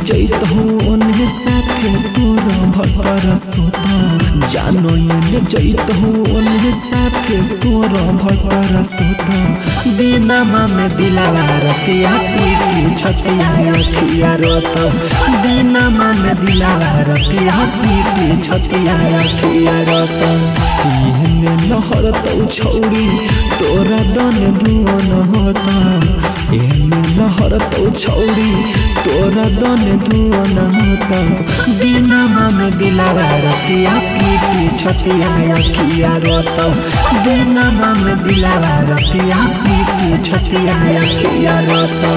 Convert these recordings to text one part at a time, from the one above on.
जैतहु ओने साथे तोरा भटर सोता जानो ये जैतहु ओने साथे तोरा भटर सोता दिनमा में दिलावा रतिया पीटी छतिया अखिया रोता दिनमा में दिलावा रतिया पीटी छतिया अखिया रोता ये लहर तो छौड़ी तोरा दन धुन होता ये लहर तो छौड़ी तोरा दन धुन होता दिनमा में दिलावा रतिया पीटी छतिया अखिया रोता दिनमा में दिलावा रतिया पीटी छतिया अखिया रोता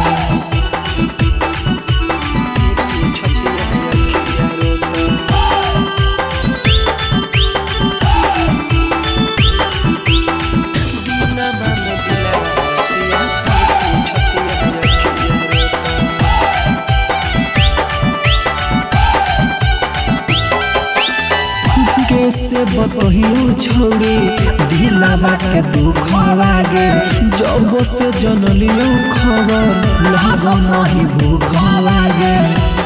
कैसे बतहियो छौड़ी दिलावा के दुख लागे जब से जनलियो खबर लाग नहीं भूख लागे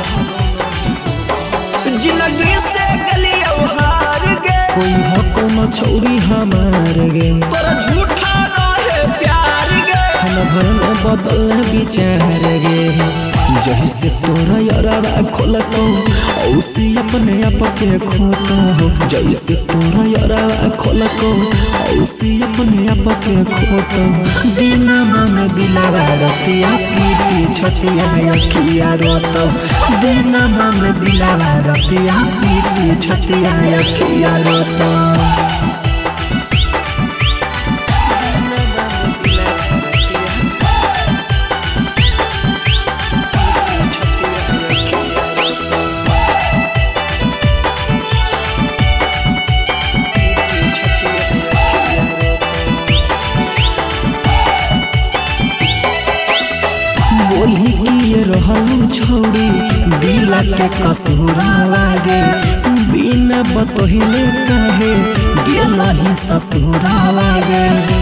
जिंदगी से गलियो हार गे कोई हक न छौड़ी हमार गे तोरा झूठा रहे प्यार गे हम भरन बदल विचार गे जैसे तोरा यारा खोलतो औसी अपने आप के खोता हो जैसे तोरा यारा खोलतो औसी अपने आप के खोता दिनमा में दिलावा रतिया पीटी छतिया अखिया रोता दिनमा में दिलावा रतिया पीटी छतिया अखिया रोता बोली किए रहलू छौड़ी दिला के कसूरा लागे बिना बतहिले कहे गेल ही ससुरा लागे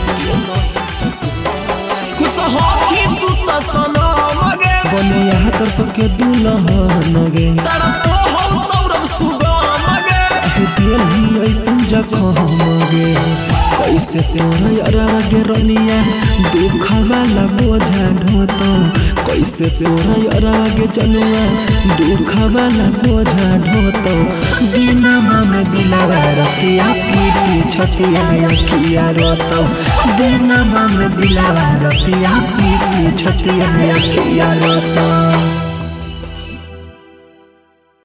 खुश हो कि तू त सनम गे बनिया दर्शक के दुल्हन गे तारा तो हम सौरभ सुगम गे दिल ही ऐसन जखम गे कैसे तोरा यारा गे रनिया दुख वाला बोझा ढोता कैसे तोरा यारा गे जनुआ दुख वाला बोझा ढोता दिनमा में दिलावा रतिया पीटी छतिया अखिया रोता दिनमा में दिलावा रतिया पीटी छतिया अखिया रोता।